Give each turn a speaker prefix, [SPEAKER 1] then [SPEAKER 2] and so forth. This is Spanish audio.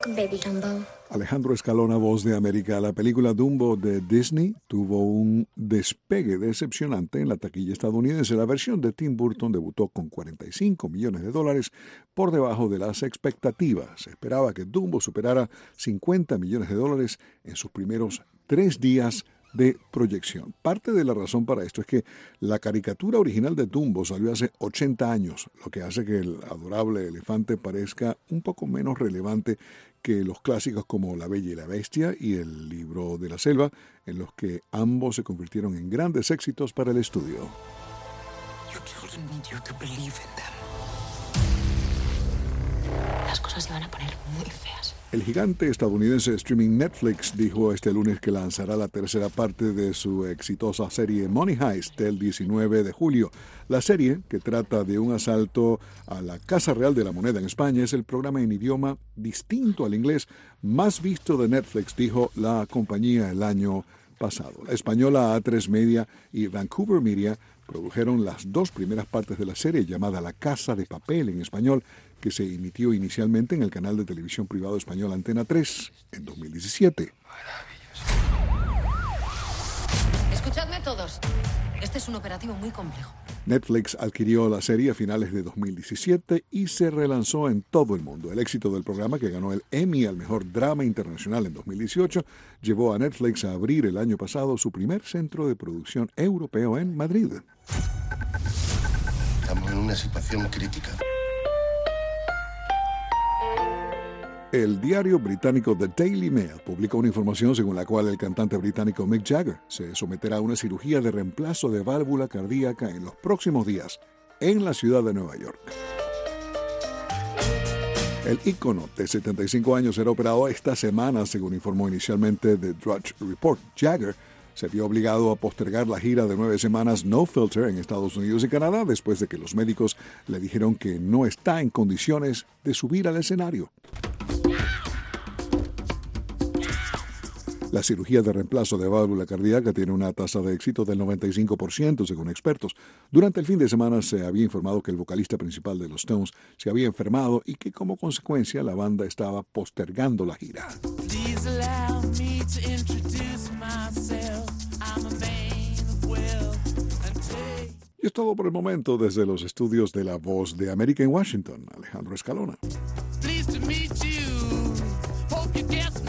[SPEAKER 1] Baby Dumbo.
[SPEAKER 2] Alejandro Escalona, Voz de América. La película Dumbo de Disney tuvo un despegue decepcionante en la taquilla estadounidense. La versión de Tim Burton debutó con $45 millones, por debajo de las expectativas. Se esperaba que Dumbo superara $50 millones en sus primeros 3 días de proyección. Parte de la razón para esto es que la caricatura original de Dumbo salió hace 80 años, lo que hace que el adorable elefante parezca un poco menos relevante que los clásicos como La Bella y la Bestia y El Libro de la Selva, en los que ambos se convirtieron en grandes éxitos para el estudio.
[SPEAKER 1] Your children need you to believe in them. Las cosas se van a poner muy feas.
[SPEAKER 2] El gigante estadounidense de streaming Netflix dijo este lunes que lanzará la tercera parte de su exitosa serie Money Heist el 19 de julio. La serie, que trata de un asalto a la Casa Real de la Moneda en España, es el programa en idioma distinto al inglés más visto de Netflix, dijo la compañía el año pasado. La española A3 Media y Vancouver Media produjeron las 2 primeras partes de la serie, llamada La Casa de Papel en español, que se emitió inicialmente en el canal de televisión privado español Antena 3 en 2017.
[SPEAKER 3] Escuchadme todos. Este es un operativo muy complejo.
[SPEAKER 2] Netflix adquirió la serie a finales de 2017 y se relanzó en todo el mundo. El éxito del programa, que ganó el Emmy al mejor drama internacional en 2018, llevó a Netflix a abrir el año pasado su primer centro de producción europeo en Madrid.
[SPEAKER 4] Estamos en una situación crítica.
[SPEAKER 2] El diario británico The Daily Mail publicó una información según la cual el cantante británico Mick Jagger se someterá a una cirugía de reemplazo de válvula cardíaca en los próximos días en la ciudad de Nueva York. El ícono de 75 años será operado esta semana, según informó inicialmente The Drudge Report. Jagger se vio obligado a postergar la gira de 9 semanas No Filter en Estados Unidos y Canadá después de que los médicos le dijeron que no está en condiciones de subir al escenario. La cirugía de reemplazo de válvula cardíaca tiene una tasa de éxito del 95%, según expertos. Durante el fin de semana se había informado que el vocalista principal de los Stones se había enfermado y que como consecuencia la banda estaba postergando la gira. Y es todo por el momento desde los estudios de La Voz de América en Washington. Alejandro Escalona.
[SPEAKER 5] Pleased to meet you. Hope you guess